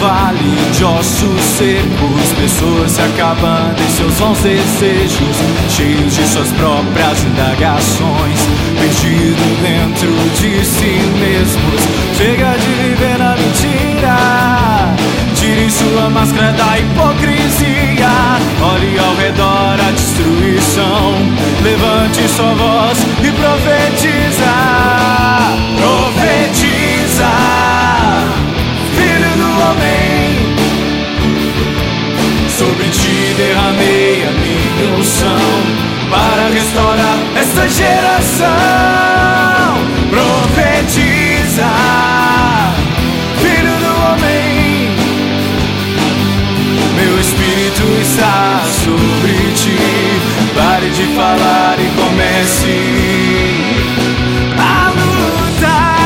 vale de ossos secos, pessoas se acabando em seus vãos desejos, cheios de suas próprias indagações, perdido dentro de si mesmos. Chega de viver na mentira, tire sua máscara da hipocrisia, olhe ao redor a destruição, levante sua voz e profetiza. Profetiza, Filho do homem, sobre ti derramei a minha unção para restaurar esta geração. Profetiza, Filho do homem, meu Espírito está sobre ti. Pare de falar e comece a lutar.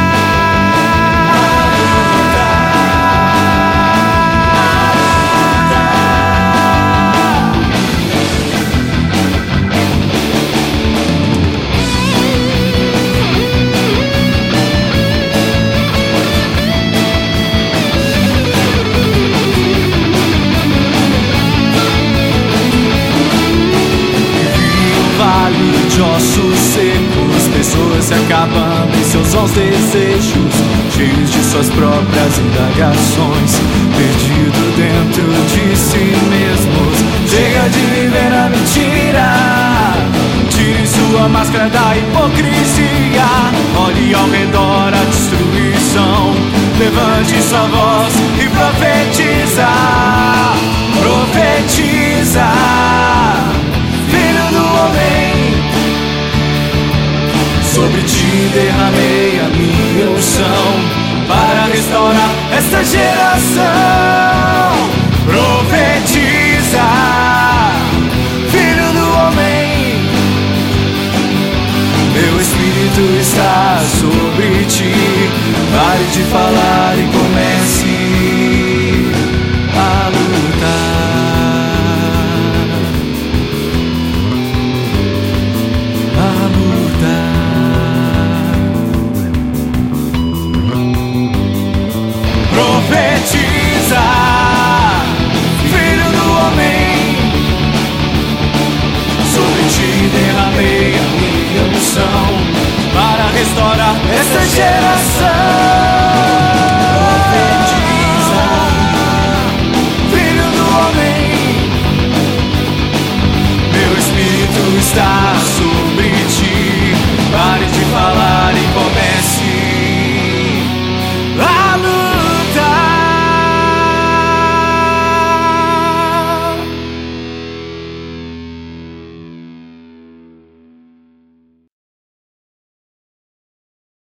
De ossos secos, pessoas se acabando em seus vãos desejos, cheios de suas próprias indagações, perdido dentro de si mesmos. Chega de viver na mentira, tire sua máscara da hipocrisia, olhe ao redor a destruição, levante sua voz e profetiza. Profetiza, Filho do homem, sobre ti derramei a minha unção para restaurar esta geração. Profetiza, Filho do homem, meu Espírito está sobre ti. Pare de falar e comece a lutar. Profetiza, Filho do homem, sobre ti derramei a minha unção para restaurar esta geração.